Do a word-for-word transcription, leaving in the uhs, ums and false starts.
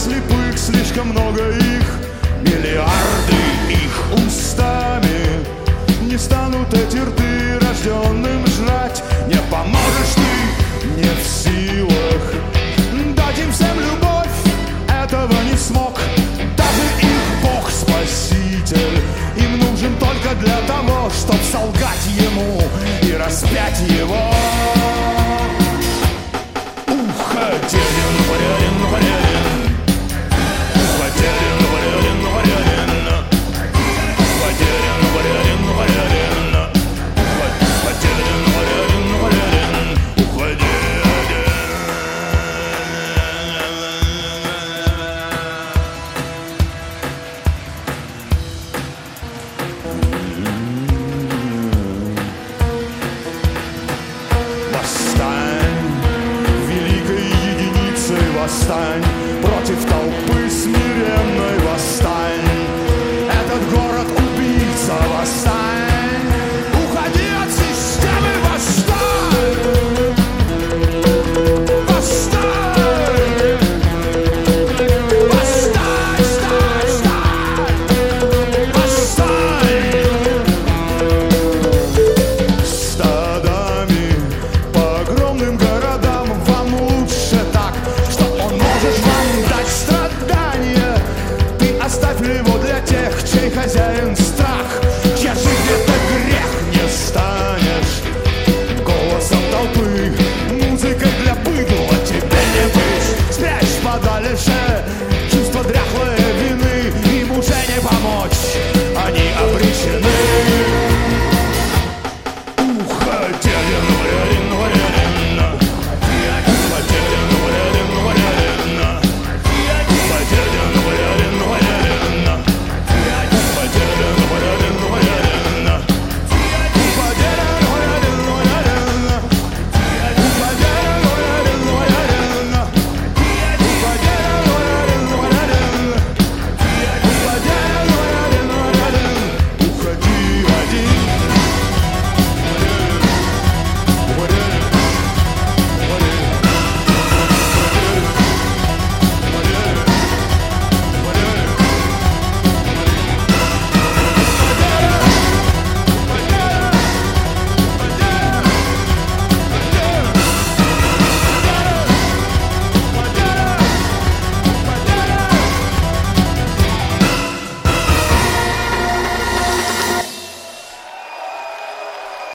слепых, слишком много их, миллиарды их устами. Не станут эти рты рожденным жрать. Не поможешь ты, не в силах дать им всем любовь, этого не смог даже их Бог-спаситель. Им нужен только для того, чтоб солгать ему и распять его. Уходерин, варярин, варярин, уходерин, варярин, варярин, уходерин, варярин, варярин, уходерин, варярин, варярин, уходерин. Восстань, великой единицей восстань.